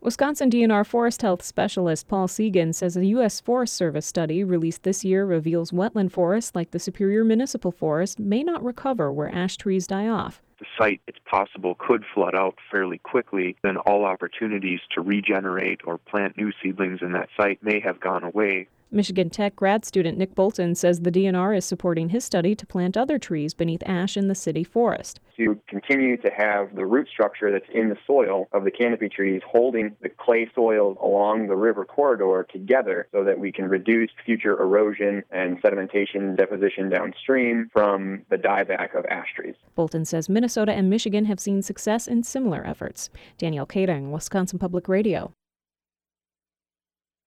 Wisconsin DNR Forest Health Specialist Paul Segan says a U.S. Forest Service study released this year reveals wetland forests like the Superior Municipal Forest may not recover where ash trees die off. The site, it's possible, could flood out fairly quickly. Then all opportunities to regenerate or plant new seedlings in that site may have gone away. Michigan Tech grad student Nick Bolton says the DNR is supporting his study to plant other trees beneath ash in the city forest. To continue to have the root structure that's in the soil of the canopy trees holding the clay soils along the river corridor together so that we can reduce future erosion and sedimentation deposition downstream from the dieback of ash trees. Bolton says Minnesota and Michigan have seen success in similar efforts. Danielle Kading, Wisconsin Public Radio.